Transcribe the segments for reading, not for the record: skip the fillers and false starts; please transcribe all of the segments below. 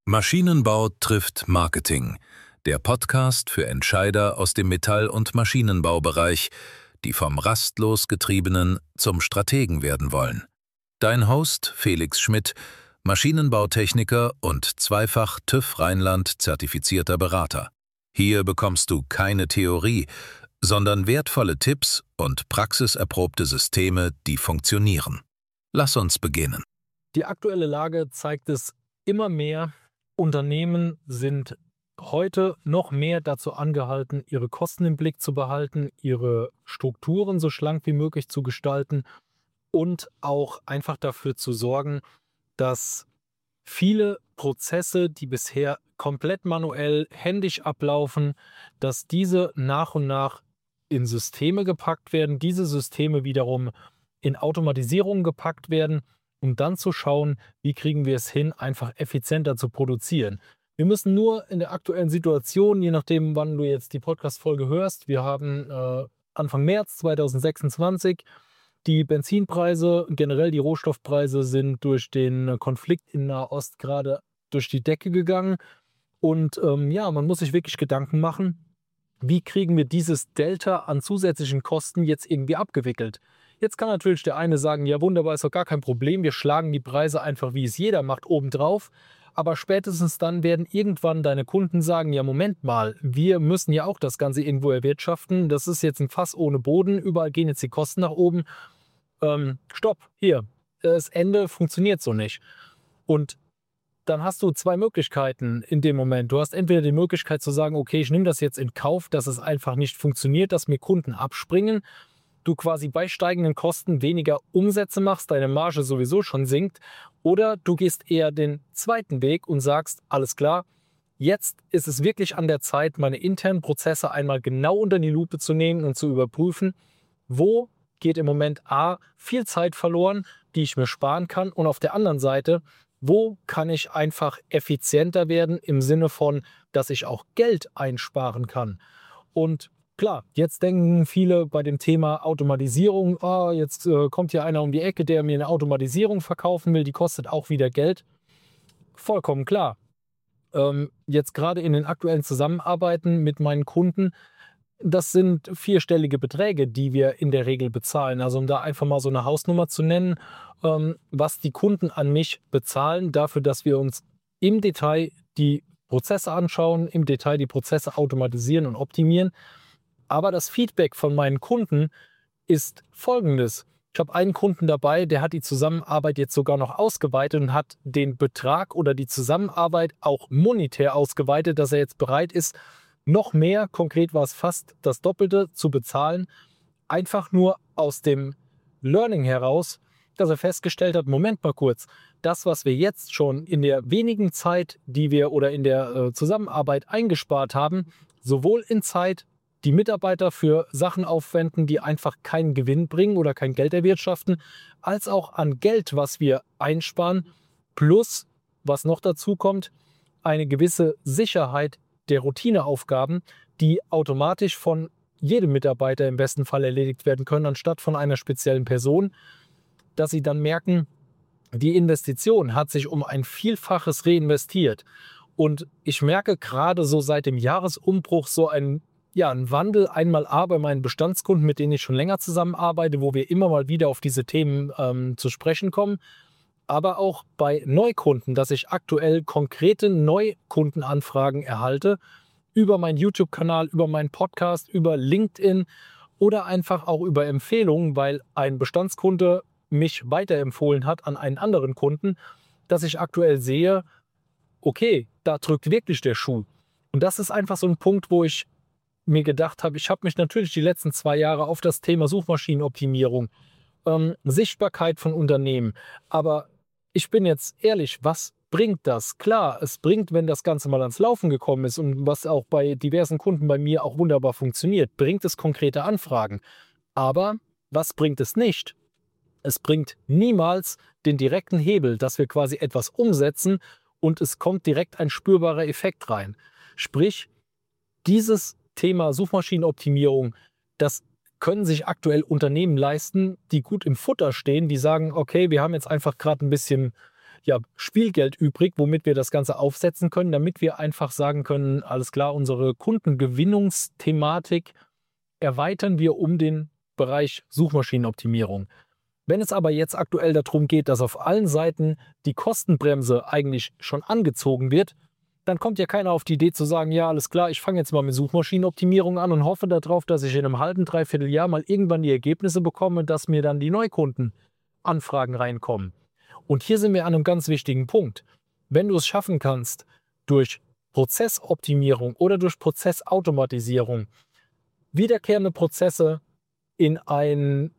Maschinenbau trifft Marketing, der Podcast für Entscheider aus dem Metall- und Maschinenbaubereich, die vom rastlos Getriebenen zum Strategen werden wollen. Dein Host Felix Schmidt, Maschinenbautechniker und zweifach TÜV Rheinland zertifizierter Berater. Hier bekommst du keine Theorie, sondern wertvolle Tipps und praxiserprobte Systeme, die funktionieren. Lass uns beginnen. Die aktuelle Lage zeigt es immer mehr. Unternehmen sind heute noch mehr dazu angehalten, ihre Kosten im Blick zu behalten, ihre Strukturen so schlank wie möglich zu gestalten und auch einfach dafür zu sorgen, dass viele Prozesse, die bisher komplett manuell, händisch ablaufen, dass diese nach und nach in Systeme gepackt werden, diese Systeme wiederum in Automatisierung gepackt werden, um dann zu schauen, wie kriegen wir es hin, einfach effizienter zu produzieren. Wir müssen nur in der aktuellen Situation, je nachdem, wann du jetzt die Podcast-Folge hörst, wir haben Anfang März 2026, die Benzinpreise, generell die Rohstoffpreise sind durch den Konflikt in Nahost gerade durch die Decke gegangen. Und man muss sich wirklich Gedanken machen, wie kriegen wir dieses Delta an zusätzlichen Kosten jetzt irgendwie abgewickelt. Jetzt kann natürlich der eine sagen, ja wunderbar, ist doch gar kein Problem, wir schlagen die Preise einfach, wie es jeder macht, obendrauf. Aber spätestens dann werden irgendwann deine Kunden sagen, ja Moment mal, wir müssen ja auch das Ganze irgendwo erwirtschaften. Das ist jetzt ein Fass ohne Boden, überall gehen jetzt die Kosten nach oben. Stopp, hier, das Ende funktioniert so nicht. Und dann hast du zwei Möglichkeiten in dem Moment. Du hast entweder die Möglichkeit zu sagen, okay, ich nehme das jetzt in Kauf, dass es einfach nicht funktioniert, dass mir Kunden abspringen, du quasi bei steigenden Kosten weniger Umsätze machst, deine Marge sowieso schon sinkt, oder du gehst eher den zweiten Weg und sagst, alles klar, jetzt ist es wirklich an der Zeit, meine internen Prozesse einmal genau unter die Lupe zu nehmen und zu überprüfen, wo geht im Moment viel Zeit verloren, die ich mir sparen kann, und auf der anderen Seite, wo kann ich einfach effizienter werden im Sinne von, dass ich auch Geld einsparen kann. Und klar, jetzt denken viele bei dem Thema Automatisierung, jetzt kommt hier einer um die Ecke, der mir eine Automatisierung verkaufen will, die kostet auch wieder Geld. Vollkommen klar. Jetzt gerade in den aktuellen Zusammenarbeiten mit meinen Kunden, das sind vierstellige Beträge, die wir in der Regel bezahlen. Also um da einfach mal so eine Hausnummer zu nennen, was die Kunden an mich bezahlen, dafür, dass wir uns im Detail die Prozesse anschauen, im Detail die Prozesse automatisieren und optimieren. Aber das Feedback von meinen Kunden ist folgendes. Ich habe einen Kunden dabei, der hat die Zusammenarbeit jetzt sogar noch ausgeweitet und hat den Betrag oder die Zusammenarbeit auch monetär ausgeweitet, dass er jetzt bereit ist, noch mehr, konkret war es fast das Doppelte, zu bezahlen. Einfach nur aus dem Learning heraus, dass er festgestellt hat, Moment mal kurz, das, was wir jetzt schon in der wenigen Zeit, die wir oder in der Zusammenarbeit eingespart haben, sowohl in Zeit, die Mitarbeiter für Sachen aufwenden, die einfach keinen Gewinn bringen oder kein Geld erwirtschaften, als auch an Geld, was wir einsparen, plus, was noch dazu kommt, eine gewisse Sicherheit der Routineaufgaben, die automatisch von jedem Mitarbeiter im besten Fall erledigt werden können, anstatt von einer speziellen Person, dass sie dann merken, die Investition hat sich um ein Vielfaches reinvestiert. Und ich merke gerade so seit dem Jahresumbruch so ein Wandel, einmal bei meinen Bestandskunden, mit denen ich schon länger zusammenarbeite, wo wir immer mal wieder auf diese Themen zu sprechen kommen, aber auch bei Neukunden, dass ich aktuell konkrete Neukundenanfragen erhalte über meinen YouTube-Kanal, über meinen Podcast, über LinkedIn oder einfach auch über Empfehlungen, weil ein Bestandskunde mich weiterempfohlen hat an einen anderen Kunden, dass ich aktuell sehe, okay, da drückt wirklich der Schuh. Und das ist einfach so ein Punkt, wo ich mir gedacht habe, ich habe mich natürlich die letzten 2 Jahre auf das Thema Suchmaschinenoptimierung, Sichtbarkeit von Unternehmen, aber ich bin jetzt ehrlich, was bringt das? Klar, es bringt, wenn das Ganze mal ans Laufen gekommen ist und was auch bei diversen Kunden bei mir auch wunderbar funktioniert, bringt es konkrete Anfragen. Aber was bringt es nicht? Es bringt niemals den direkten Hebel, dass wir quasi etwas umsetzen und es kommt direkt ein spürbarer Effekt rein. Sprich, dieses Thema Suchmaschinenoptimierung, das können sich aktuell Unternehmen leisten, die gut im Futter stehen, die sagen, okay, wir haben jetzt einfach gerade ein bisschen Spielgeld übrig, womit wir das Ganze aufsetzen können, damit wir einfach sagen können, alles klar, unsere Kundengewinnungsthematik erweitern wir um den Bereich Suchmaschinenoptimierung. Wenn es aber jetzt aktuell darum geht, dass auf allen Seiten die Kostenbremse eigentlich schon angezogen wird, dann kommt ja keiner auf die Idee zu sagen, ja, alles klar, ich fange jetzt mal mit Suchmaschinenoptimierung an und hoffe darauf, dass ich in einem halben, dreiviertel Jahr mal irgendwann die Ergebnisse bekomme, dass mir dann die Neukundenanfragen reinkommen. Und hier sind wir an einem ganz wichtigen Punkt. Wenn du es schaffen kannst, durch Prozessoptimierung oder durch Prozessautomatisierung wiederkehrende Prozesse in ein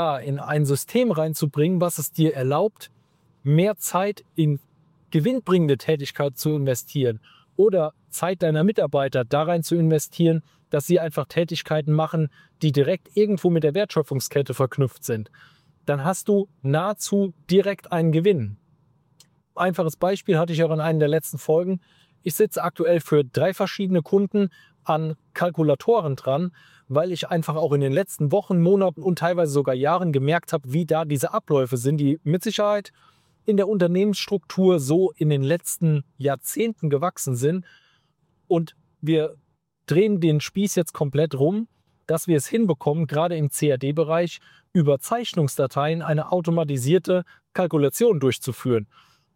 System reinzubringen, was es dir erlaubt, mehr Zeit in gewinnbringende Tätigkeit zu investieren oder Zeit deiner Mitarbeiter da rein zu investieren, dass sie einfach Tätigkeiten machen, die direkt irgendwo mit der Wertschöpfungskette verknüpft sind, dann hast du nahezu direkt einen Gewinn. Einfaches Beispiel hatte ich auch in einer der letzten Folgen. Ich sitze aktuell für 3 verschiedene Kunden an Kalkulatoren dran, weil ich einfach auch in den letzten Wochen, Monaten und teilweise sogar Jahren gemerkt habe, wie da diese Abläufe sind, die mit Sicherheit in der Unternehmensstruktur so in den letzten Jahrzehnten gewachsen sind. Und wir drehen den Spieß jetzt komplett rum, dass wir es hinbekommen, gerade im CAD-Bereich über Zeichnungsdateien eine automatisierte Kalkulation durchzuführen.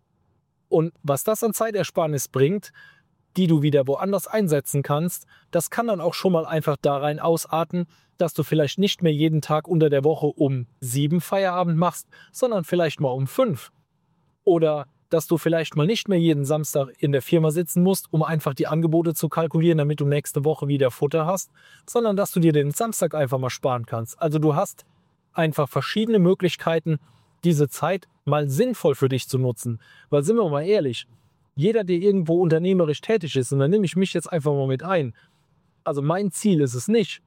Und was das an Zeitersparnis bringt, die du wieder woanders einsetzen kannst, das kann dann auch schon mal einfach da rein ausarten, dass du vielleicht nicht mehr jeden Tag unter der Woche um 7 Feierabend machst, sondern vielleicht mal um 5. Oder dass du vielleicht mal nicht mehr jeden Samstag in der Firma sitzen musst, um einfach die Angebote zu kalkulieren, damit du nächste Woche wieder Futter hast, sondern dass du dir den Samstag einfach mal sparen kannst. Also du hast einfach verschiedene Möglichkeiten, diese Zeit mal sinnvoll für dich zu nutzen. Weil, sind wir mal ehrlich, jeder, der irgendwo unternehmerisch tätig ist, und da nehme ich mich jetzt einfach mal mit ein, also mein Ziel ist es nicht,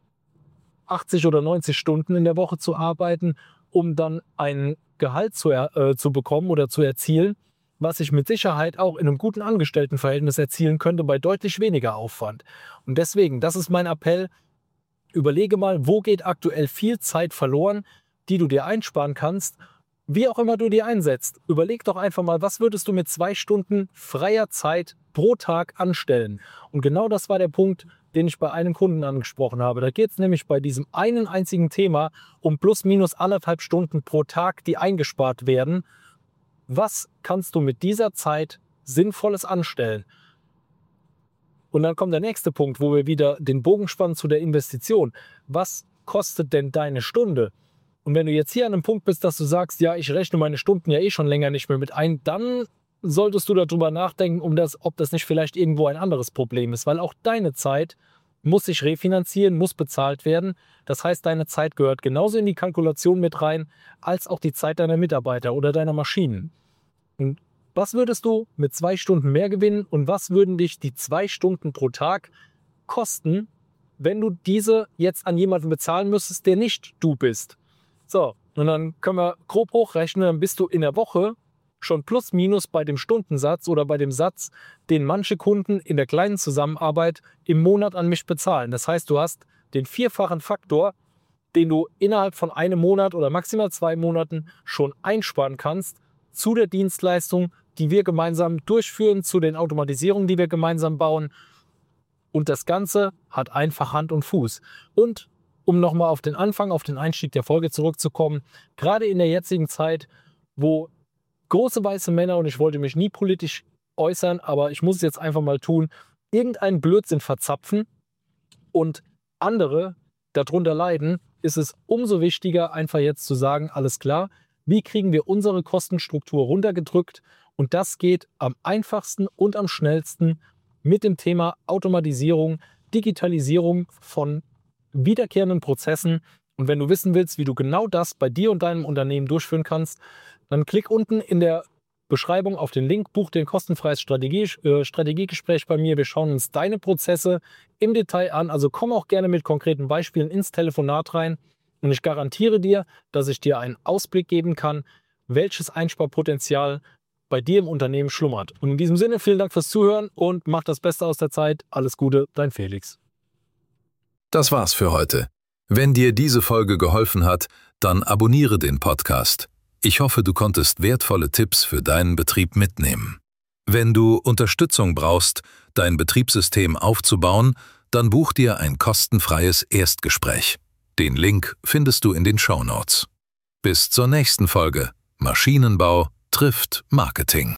80 oder 90 Stunden in der Woche zu arbeiten, um dann ein Gehalt zu bekommen oder zu erzielen, was ich mit Sicherheit auch in einem guten Angestelltenverhältnis erzielen könnte bei deutlich weniger Aufwand. Und deswegen, das ist mein Appell, überlege mal, wo geht aktuell viel Zeit verloren, die du dir einsparen kannst, wie auch immer du die einsetzt. Überleg doch einfach mal, was würdest du mit 2 Stunden freier Zeit pro Tag anstellen? Und genau das war der Punkt, den ich bei einem Kunden angesprochen habe. Da geht es nämlich bei diesem einen einzigen Thema um plus minus 1,5 Stunden pro Tag, die eingespart werden. Was kannst du mit dieser Zeit Sinnvolles anstellen? Und dann kommt der nächste Punkt, wo wir wieder den Bogen spannen zu der Investition. Was kostet denn deine Stunde? Und wenn du jetzt hier an einem Punkt bist, dass du sagst, ja, ich rechne meine Stunden ja schon länger nicht mehr mit ein, dann solltest du darüber nachdenken, ob das nicht vielleicht irgendwo ein anderes Problem ist. Weil auch deine Zeit muss sich refinanzieren, muss bezahlt werden. Das heißt, deine Zeit gehört genauso in die Kalkulation mit rein, als auch die Zeit deiner Mitarbeiter oder deiner Maschinen. Und was würdest du mit 2 Stunden mehr gewinnen und was würden dich die 2 Stunden pro Tag kosten, wenn du diese jetzt an jemanden bezahlen müsstest, der nicht du bist? So, und dann können wir grob hochrechnen, dann bist du in der Woche schon plus minus bei dem Stundensatz oder bei dem Satz, den manche Kunden in der kleinen Zusammenarbeit im Monat an mich bezahlen. Das heißt, du hast den 4-fachen Faktor, den du innerhalb von einem Monat oder maximal 2 Monaten schon einsparen kannst zu der Dienstleistung, die wir gemeinsam durchführen, zu den Automatisierungen, die wir gemeinsam bauen. Und das Ganze hat einfach Hand und Fuß. Und um nochmal auf den Anfang, auf den Einstieg der Folge zurückzukommen, gerade in der jetzigen Zeit, wo große weiße Männer, und ich wollte mich nie politisch äußern, aber ich muss es jetzt einfach mal tun, irgendeinen Blödsinn verzapfen und andere darunter leiden, ist es umso wichtiger, einfach jetzt zu sagen, alles klar, wie kriegen wir unsere Kostenstruktur runtergedrückt? Und das geht am einfachsten und am schnellsten mit dem Thema Automatisierung, Digitalisierung von wiederkehrenden Prozessen. Und wenn du wissen willst, wie du genau das bei dir und deinem Unternehmen durchführen kannst, dann klick unten in der Beschreibung auf den Link, buch dir ein kostenfreies Strategiegespräch bei mir. Wir schauen uns deine Prozesse im Detail an. Also komm auch gerne mit konkreten Beispielen ins Telefonat rein. Und ich garantiere dir, dass ich dir einen Ausblick geben kann, welches Einsparpotenzial bei dir im Unternehmen schlummert. Und in diesem Sinne, vielen Dank fürs Zuhören und mach das Beste aus der Zeit. Alles Gute, dein Felix. Das war's für heute. Wenn dir diese Folge geholfen hat, dann abonniere den Podcast. Ich hoffe, du konntest wertvolle Tipps für deinen Betrieb mitnehmen. Wenn du Unterstützung brauchst, dein Betriebssystem aufzubauen, dann buch dir ein kostenfreies Erstgespräch. Den Link findest du in den Shownotes. Bis zur nächsten Folge. Maschinenbau trifft Marketing.